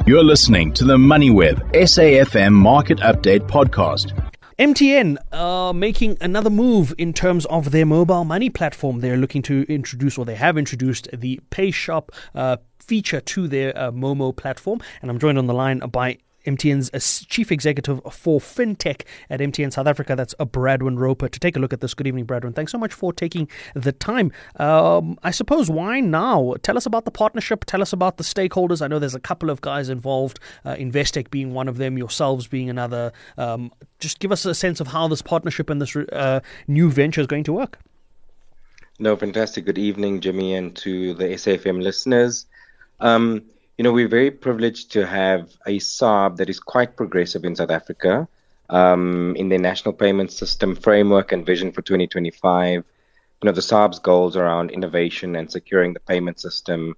You're listening to the MoneyWeb SAFM Market Update Podcast. MTN are making another move in terms of their mobile money platform. They're looking to introduce, or they have introduced, the PayShap feature to their Momo platform. And I'm joined on the line by MTN's Chief Executive for FinTech at MTN South Africa. That's Bradwin Roper. To take a look at this. Good evening, Bradwin. Thanks so much for taking the time. I suppose, why now? Tell us about the partnership. Tell us about the stakeholders. I know there's a couple of guys involved, Investec being one of them, yourselves being another. Just give us a sense of how this partnership and this new venture is going to work. No, fantastic. Good evening, Jimmy, and to the SAFM listeners. We're very privileged to have a SARB that is quite progressive in South Africa in their national payment system framework and vision for 2025. The SARB's goals around innovation and securing the payment system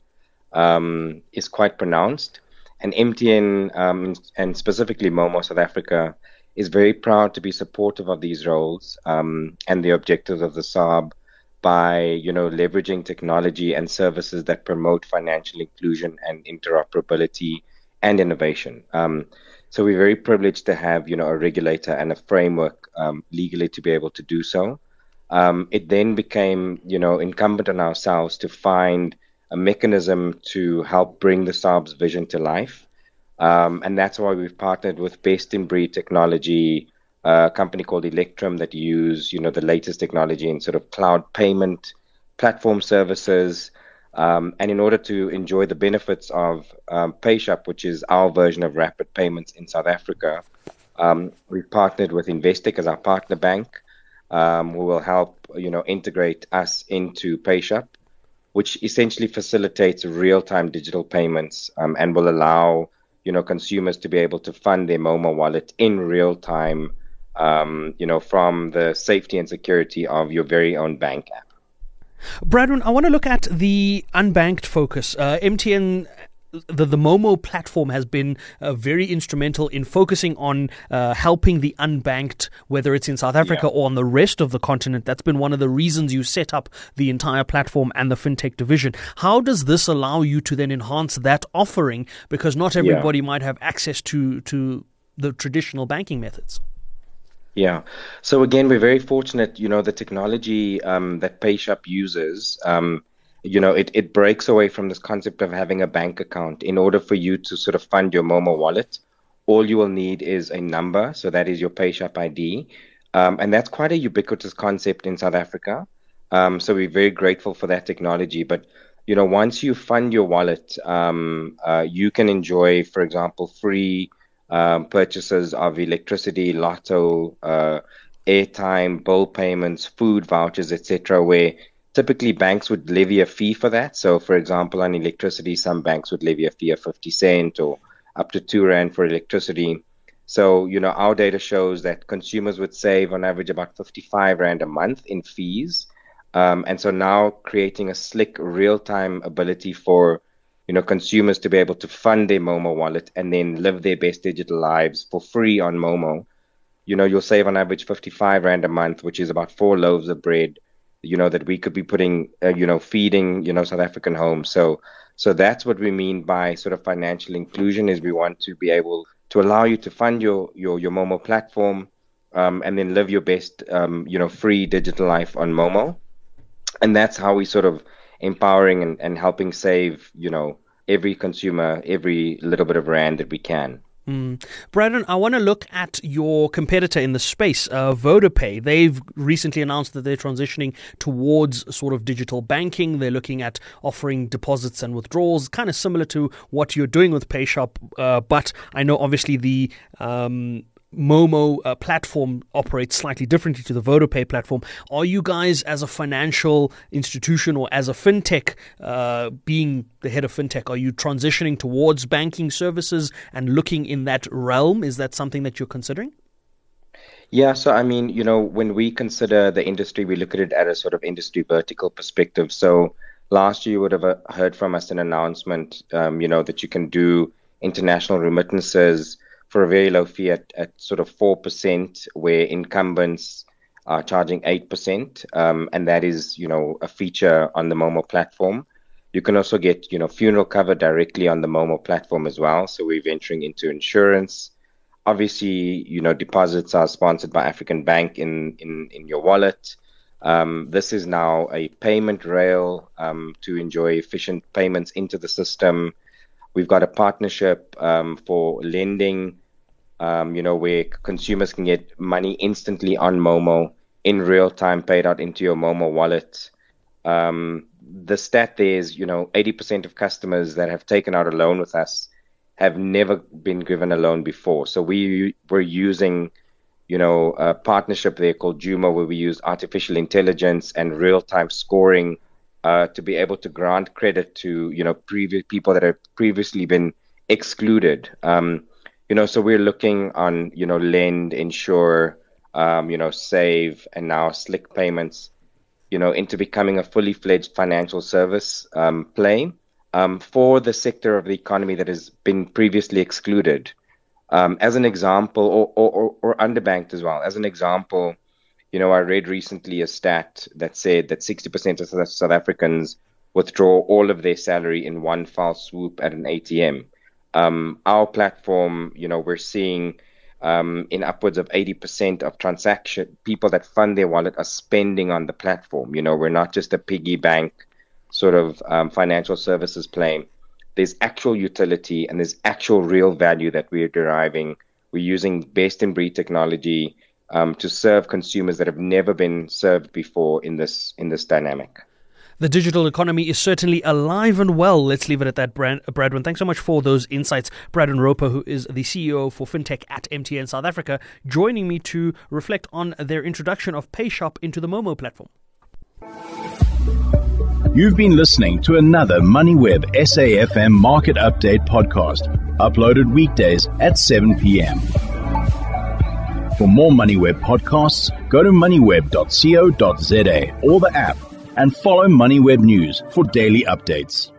is quite pronounced. And MTN, and specifically Momo South Africa, is very proud to be supportive of these roles and the objectives of the SARB by, leveraging technology and services that promote financial inclusion and interoperability and innovation. So we're very privileged to have, a regulator and a framework legally to be able to do so. It then became, incumbent on ourselves to find a mechanism to help bring the SARB's vision to life. And that's why we've partnered with best-in-breed technology, a company called Electrum that use, the latest technology in sort of cloud payment platform services. And in order to enjoy the benefits of PayShap, which is our version of rapid payments in South Africa, we've partnered with Investec as our partner bank, who will help, integrate us into PayShap, which essentially facilitates real-time digital payments and will allow, consumers to be able to fund their Momo wallet in real time, from the safety and security of your very own bank app. Bradwin, I want to look at the unbanked focus. MTN, the Momo platform has been very instrumental in focusing on helping the unbanked, whether it's in South Africa or on the rest of the continent. That's been one of the reasons you set up the entire platform and the FinTech division. How does this allow you to then enhance that offering? Because not everybody might have access to the traditional banking methods. Yeah. So again, we're very fortunate, the technology that PayShap uses, it breaks away from this concept of having a bank account. In order for you to sort of fund your Momo wallet, all you will need is a number. So that is your PayShap ID. And that's quite a ubiquitous concept in South Africa. So we're very grateful for that technology. But, once you fund your wallet, you can enjoy, for example, free purchases of electricity, lotto, airtime, bill payments, food vouchers, etc., where typically banks would levy a fee for that. So, for example, on electricity, some banks would levy a fee of 50 cents or up to 2 Rand for electricity. So, our data shows that consumers would save on average about 55 Rand a month in fees. And so now creating a slick real-time ability for consumers to be able to fund their Momo wallet and then live their best digital lives for free on Momo. You'll save on average 55 Rand a month, which is about 4 loaves of bread, that we could be putting, feeding, South African homes. So that's what we mean by sort of financial inclusion, is we want to be able to allow you to fund your Momo platform and then live your best, free digital life on Momo. And that's how we sort of empowering and helping save, every consumer, every little bit of Rand that we can. Bradwin, I want to look at your competitor in the space, VodaPay. They've recently announced that they're transitioning towards sort of digital banking. They're looking at offering deposits and withdrawals, kind of similar to what you're doing with PayShap. But I know obviously the Momo platform operates slightly differently to the VodaPay platform. Are you guys, as a financial institution or as a fintech, being the head of fintech, are you transitioning towards banking services and looking in that realm? Is that something that you're considering? Yeah, so I mean, when we consider the industry, we look at it at a sort of industry vertical perspective. So last year you would have heard from us an announcement, that you can do international remittances for a very low fee at sort of 4%, where incumbents are charging 8%. And that is, a feature on the Momo platform. You can also get, funeral cover directly on the Momo platform as well. So we're venturing into insurance. Obviously, deposits are sponsored by African Bank in your wallet. This is now a payment rail to enjoy efficient payments into the system. We've got a partnership for lending, where consumers can get money instantly on Momo in real time, paid out into your Momo wallet. The stat there is, 80% of customers that have taken out a loan with us have never been given a loan before. So we're using, a partnership there called Juma, where we use artificial intelligence and real-time scoring to be able to grant credit to, previous people that have previously been excluded. So we're looking on, Lend, Insure, Save, and now Slick Payments, into becoming a fully fledged financial service play for the sector of the economy that has been previously excluded. As an example, or underbanked as well. As an example, I read recently a stat that said that 60% of South Africans withdraw all of their salary in one foul swoop at an ATM. Our platform, we're seeing in upwards of 80% of people that fund their wallet are spending on the platform. We're not just a piggy bank sort of financial services play. There's actual utility and there's actual real value that we're deriving. We're using best in breed technology to serve consumers that have never been served before in this dynamic. The digital economy is certainly alive and well. Let's leave it at that, Bradwin. Thanks so much for those insights. Bradwin Roper, who is the CEO for FinTech at MTN South Africa, joining me to reflect on their introduction of PayShop into the Momo platform. You've been listening to another MoneyWeb SAFM Market Update podcast, uploaded weekdays at 7 p.m. For more MoneyWeb podcasts, go to moneyweb.co.za or the app, and follow MoneyWeb News for daily updates.